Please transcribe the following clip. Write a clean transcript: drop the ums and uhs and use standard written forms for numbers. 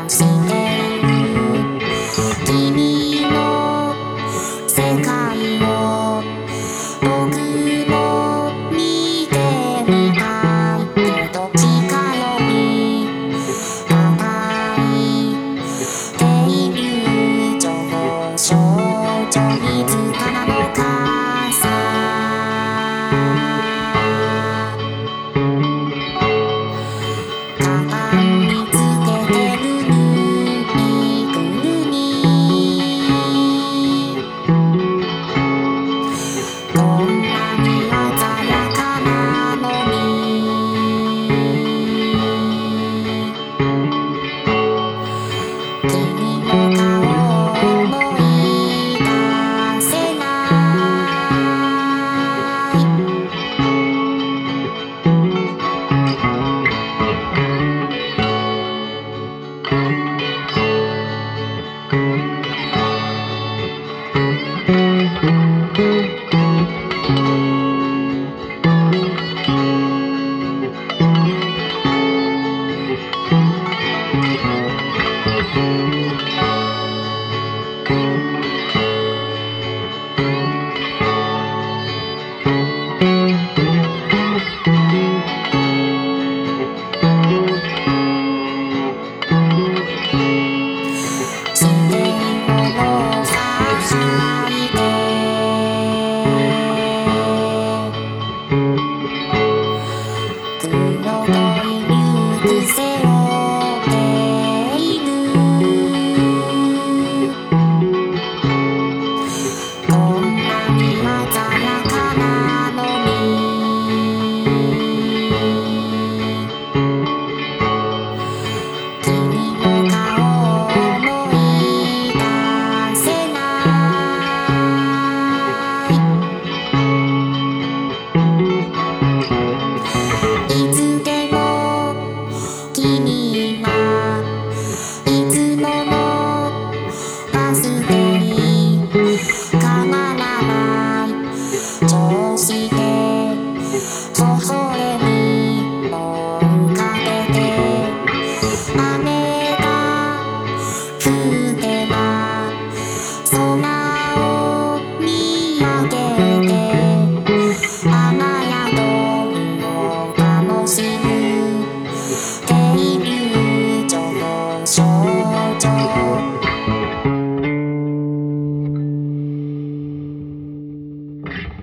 している君の世界を僕も見てみたいけど近寄りがたいデビュー上少女いつかなのかさカバンにつけてるぬいぐるみこんなに鮮やかなのに君の顔を思い出せない君はいつものバス停に変わらない調子で微笑みを浮かべて雨が降っては空を見上げて雨宿りを楽しむデビュー上少女